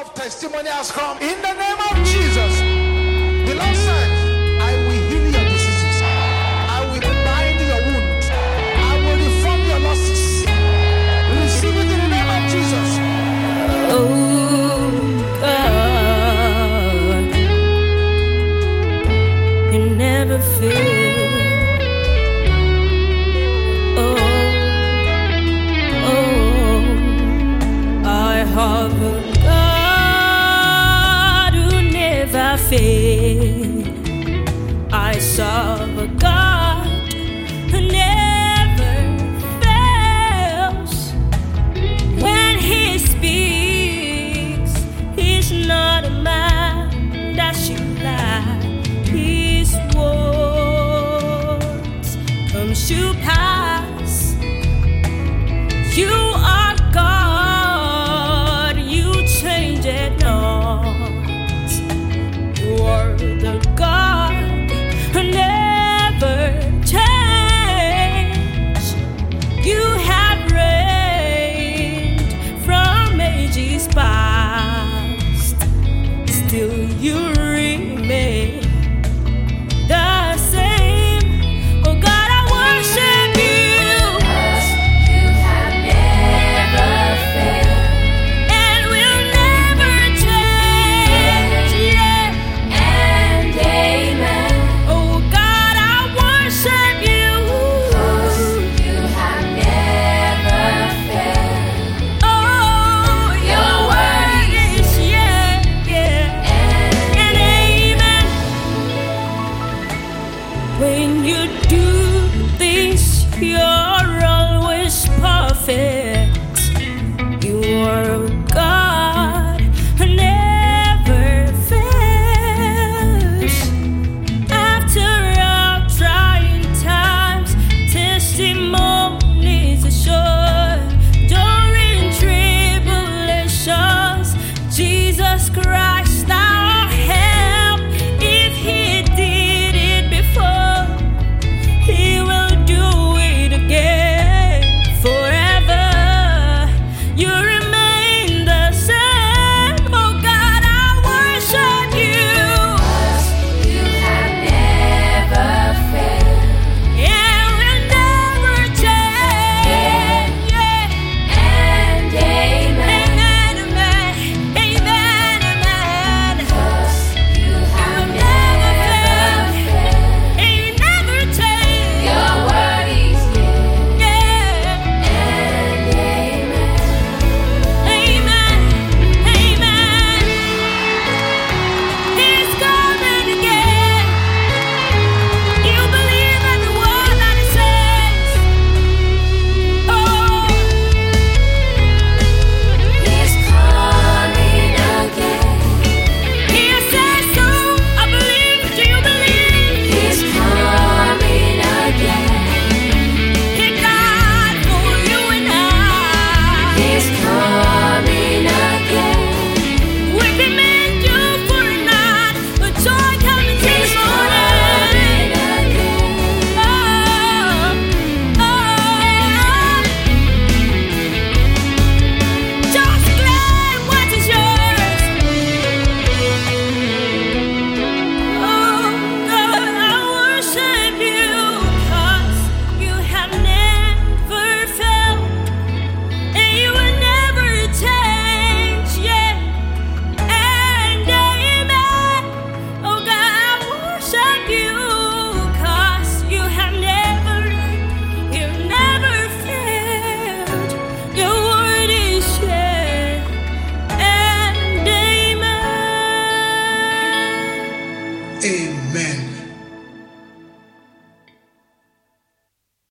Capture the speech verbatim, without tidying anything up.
of testimony has come. In the name of Jesus, the Lord said, I will heal your diseases. I will bind your wound. I will reform your losses. Receive it in the name of Jesus. Oh God, you never fail. Oh, oh, I have a God who never fails. I serve a God who never fails. When He speaks, He's not a man that should lie. His words come to pass. You are God, you change it not. You are the God who never change. You have reigned from ages past. Still you remain the same. Oh God, I worship you. You have never failed. And will never change. Yeah. And amen. Oh God, I worship you. You have never failed. Oh, your word is yeah, yeah. And amen. When you do things, you're always perfect. You are a God who never fails. After all trying times, testimonies are sure. During tribulations, Jesus Christ our help. If He did it before, He will do it again. Forever you remain the same. Oh God, I worship you. You have never failed. Yeah, we'll never change. Yeah. And amen. Amen, amen, amen, amen. You have never failed. He never change. Your word is yeah. Yeah. And amen. Amen, amen. He's coming again. You believe every word that He says. Oh, He's coming again. He says so. I believe. Do you believe? He's coming again. He died for you and I. He's coming again. Weeping may endure for a night, but joy coming in He's the coming morning. again. Oh, oh. Just claim what is yours. Oh God, I worship you, 'cause you have never failed, and you will never change. Yeah. And amen. Oh God, I worship you, 'cause you have never, you never failed. Your word is yeah, and amen. Amen.